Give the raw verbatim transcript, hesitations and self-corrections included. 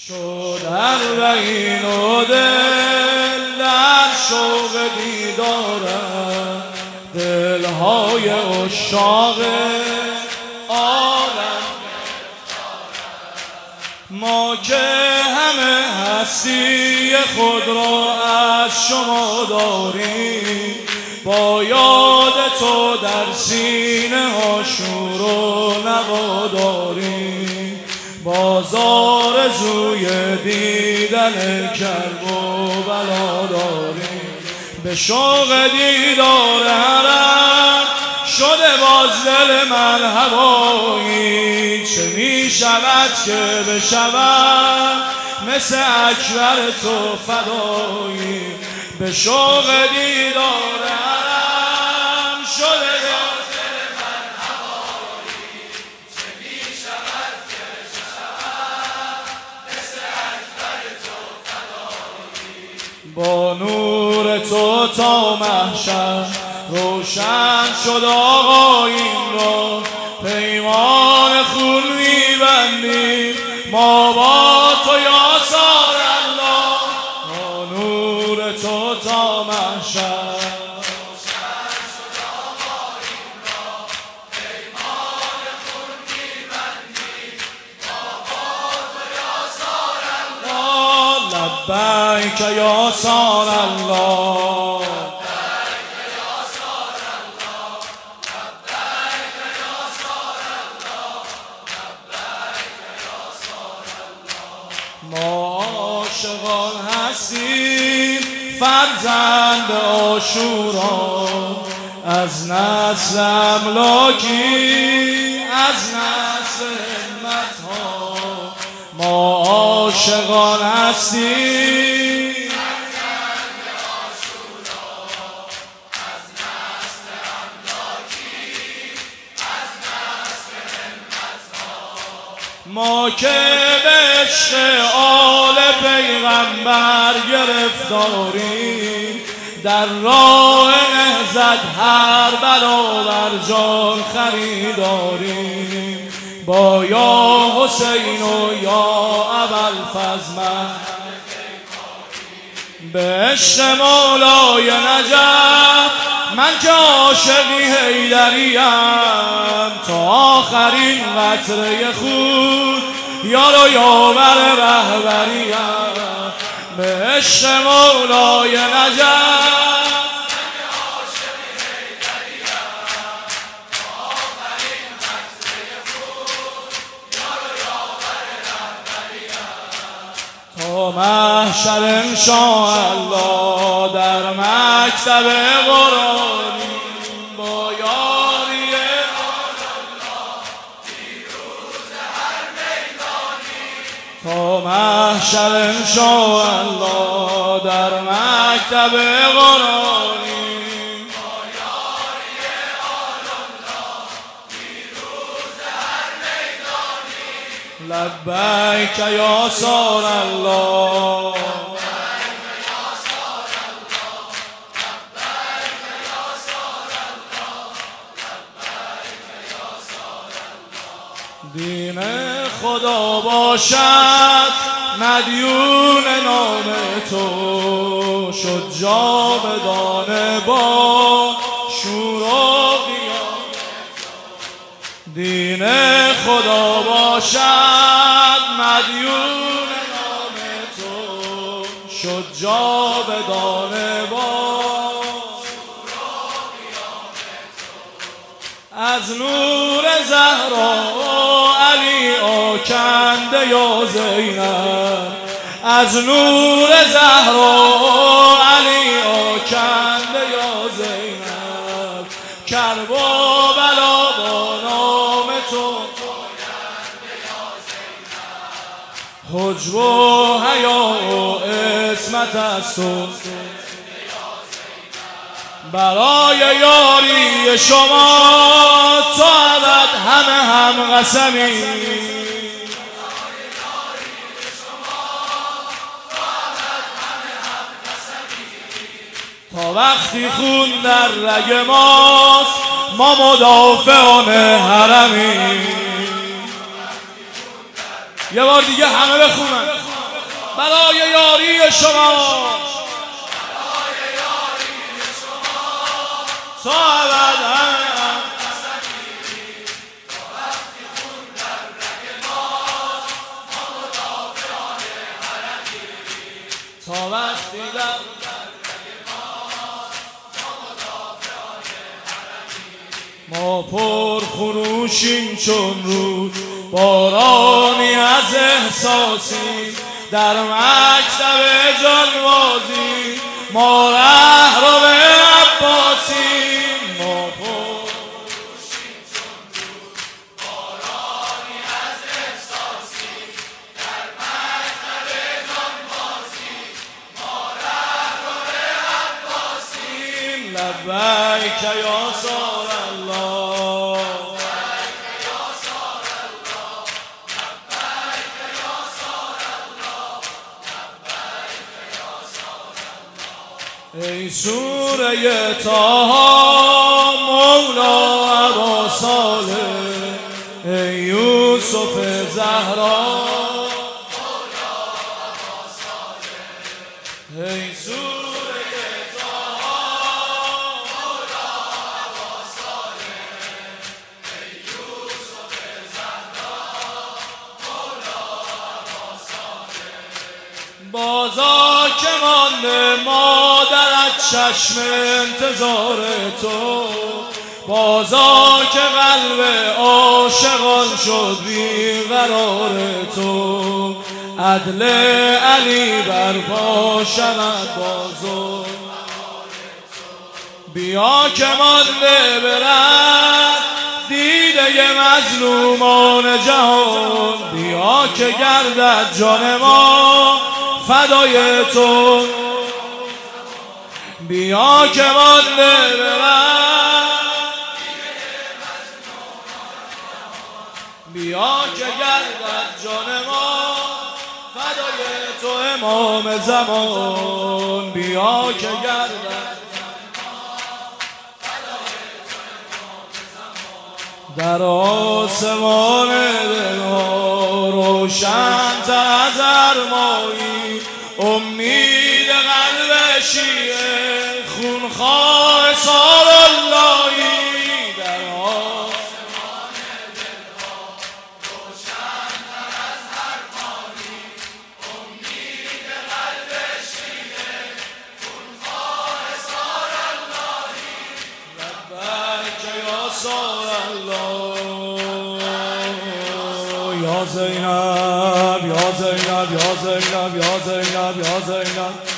شد اربعین و دل در شوق دیدارم، دلهای عشاق عالم. ما که همه هستی خود را از شما داریم، با یاد تو در سینه ها شور و نوا داریم. بازار زوی دیدن کرب و بلا داریم. به شوق دیدار حرم شده باز دل من هوایی. چه می شود که بشود مثل اکبر تو فدایی. به شوق دیدار حرم شده باز دل من هوایی. چه می شود که بشود مثل اکبر تو فدایی. با نور تو تا محشر روشن شد آقا این را، پیمان خون می‌بندیم ما با تو یاسار الله. با نور تو تا محشر روشن شد آقا این را، پیمان خون می‌بندیم ما با تو یاسار الله. لبیک یاسار الله، ما عاشقان هستیم فرزند عاشورا، از نسل املاکی از نسل همتها. ما عاشقان هستیم فرزند عاشورا، از نسل املاکی از نسل همتها. ما که به عشق آل پیغمبر گرفتاریم، در راه نهضت هر برابر جان خریداریم. با یا حسین و یا ابوالفضل به عشق مولای نجف من که عاشقی حیدریم. تا آخرین قطره خون یار و یاور رهبریم. به عشق مولای نجف تا محشر انشاءالله در مکتب قرآنی با یاری الله پیروز هر میدانی. تا محشر انشاءالله در مکتب قرآنی با یاری الله پیروز هر میدانی. لبیک یاسار الله، دین خدا باشد مدیون نام تو، شد جاودانه با شور و قیام. دین خدا باشد مدیون نام تو، شد جاودانه با شور و قیام تو. از نور زهرا علی آکنده یا زینب، از نور زهرا علی آکنده یا زینب. کرب و بلا با نام تو حجب و حیا و عصمت از تو. برای یاری شما تا ابد همه هم قسمی. تا وقتی خون در رگ ماست ما مدافعان حرمی. یه بار دیگه همه بخونن. برای یاری شما تا ابد تا وقتی در ما پر خروشیم چون رود، بارانی از احساسی در مکتب جانبازی، ما ره رو به عباسی. ما پر خروشیم چون رود، بارانی از احساسی در مکتب جانبازی، ما ره رو به عباسی. لبیک یا سار الله، ای سوره طه مولا ابا صالح، ای یوسف زهرا مولا ابا صالح، ای سوره طه مولا ابا صالح، ای یوسف زهرا مولا ابا صالح. بازا که مانده مادرت چشم انتظار تو، بازا که قلب عاشقان شد بی قرار تو، عدل علی برپا شود بازو. بیا که مانده برد دیده مظلومان جهان، بیا که گردد جان ما فدای تو. بیا که مانده برد بیا که گردد جان ما فدای تو امام زمان. بیا که گردد در آسمان دلها روشن تر از ارمایی، امید قلب شیعه خونخواه سار اللهی. در آسمان دلها روشن تر از ارمایی، امید قلب شیعه خونخواه سار اللهی. لبیک یا سار الله، یا زینب یا زینب یا زینب یا زینب یا زینب.